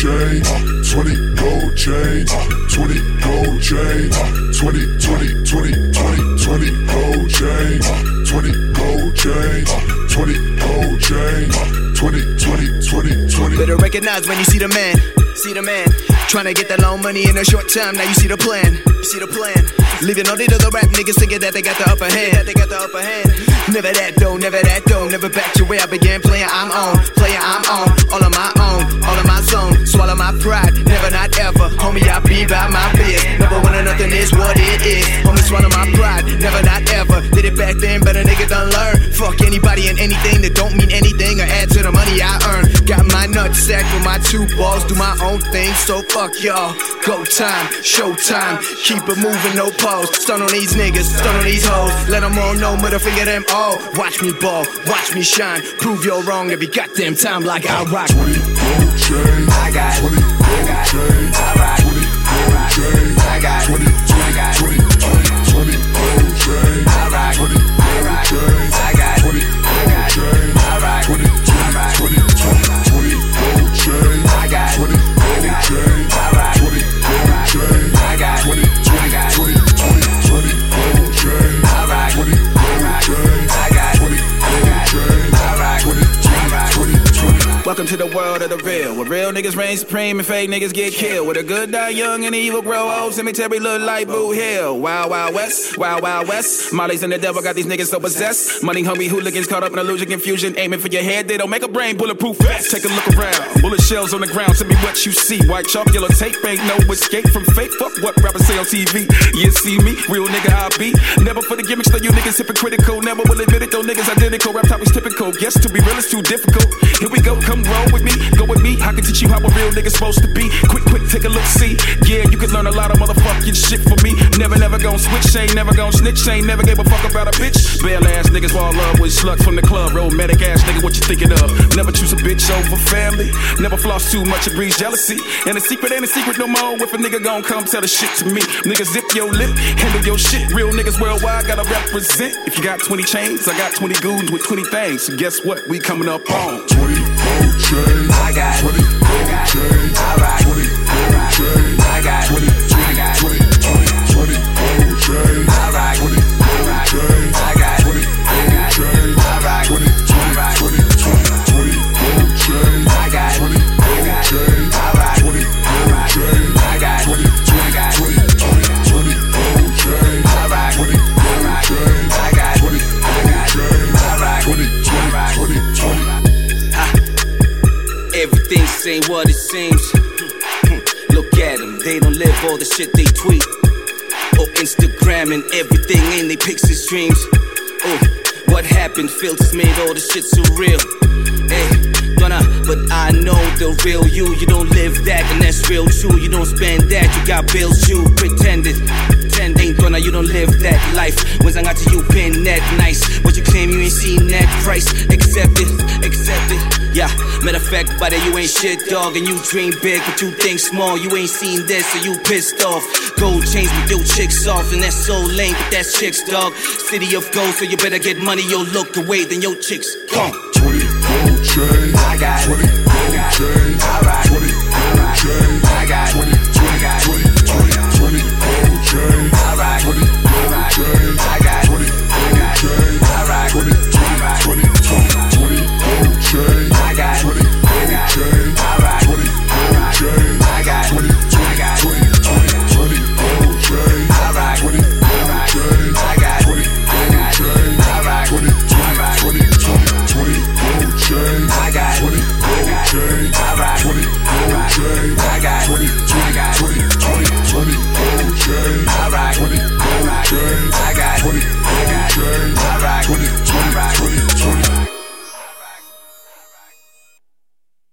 chains, 20 gold chains, 20 gold chains, 20 gold chains, 20 gold chains, 20 gold chains, 20. Better recognize when you see the man. See the man trying to get that long money in a short time. Now you see the plan. You see the plan. Leaving all these other rap niggas thinking that they got the upper hand. Never that though. Never back to where I began playing. I'm on. All on my own. All on my zone. Swallow my pride. Never not ever. Homie, I be by my biz. Never wanted nothing is what it is. Homie, swallow my pride. Never not ever. Did it back then, better nigga done learn. Fuck anybody and anything that don't mean anything or add to the money I earn. Got my nutsack with my 2 balls. Do my own thing, so fuck y'all. Go time, show time. Keep it moving, no pause. Stun on these niggas, stun on these hoes. Let them all know, middle finger them all. Watch me ball, watch me shine. Prove you're wrong every goddamn time like I rock. 20 gold chains, I got 20 gold chains, I rock. 20 gold chains, I got 20 gold chains, I rock. 20 gold chains, I got 20 gold chains, I rock. 20 gold chains, I got 20 gold chains, I rock. 20 gold chains, I got 20 gold chains, 20 gold chains, I rock. 20 gold chains, I got 20 gold chains, I rock. 20. Welcome to the world of the real, where real niggas reign supreme and fake niggas get killed. Where the good die young and the evil grow old. Cemetery look like Boo Hill. Wild, wild west, wild, wild west. Molly's and the devil got these niggas so possessed. Money hungry hooligans caught up in illusion, confusion. Aiming for your head, they don't make a brain bulletproof vest. Take a look around, bullet shells on the ground. Tell me what you see. White chalk, yellow tape, ain't no escape from fate. Fuck what rappers say on TV. You see me, real nigga I be. Never for the gimmicks, though you niggas hypocritical. Never will admit it, though niggas identical. Rap topics typical. Guess to be real is too difficult. Here we go, come roll with me. Go with me, I can teach you how a real nigga's supposed to be. Quick, take a look, see. Yeah, you can learn a lot of motherfucking shit from me. Never gon' switch, ain't never gon' snitch, ain't never gave a fuck about a bitch. Bell ass niggas fall love with sluts from the club. Romantic ass nigga, what you thinking of? Never choose a bitch over family. Never floss too much, it breeds jealousy. And the secret ain't a secret no more. If a nigga gon' come tell the shit to me. Nigga zip your lip, handle your shit. Real niggas worldwide gotta represent. If you got 20 chains, I got 20 goons with 20 things. So guess what? We coming up on 20 gold chains, I got 20 gold chains, I rock. 20 gold chains, I got 20 gold chains, I rock. 20 gold chains, I got 20 gold chains, I rock. 20 gold chains, I got 20 gold chains, I rock. 20 gold chains, I got 20 gold chains, 20 gold chains, I rock. 20 gold chains, I got 20 gold chains, I rock. 20. Everything ain't what it seems. Look at them, they don't live all the shit they tweet. Or Instagram and everything in they pics and streams. Oh, what happened? Filters made all the shit surreal. Hey, but I know the real you. You don't live that, and that's real true. You don't spend that, you got bills you pretended. Ain't gonna, you don't live that life. When I got to you, been that nice. What you claim you ain't seen that price. Accept it. Yeah, matter of fact, buddy, you ain't shit, dog. And you dream big, but you think small. You ain't seen this, so you pissed off. Gold chains with your chicks off, and that's so lame, but that's chicks, dog. City of gold, so you better get money. You'll look away, then your chicks gone. 20 gold chains, I got 20 gold chains.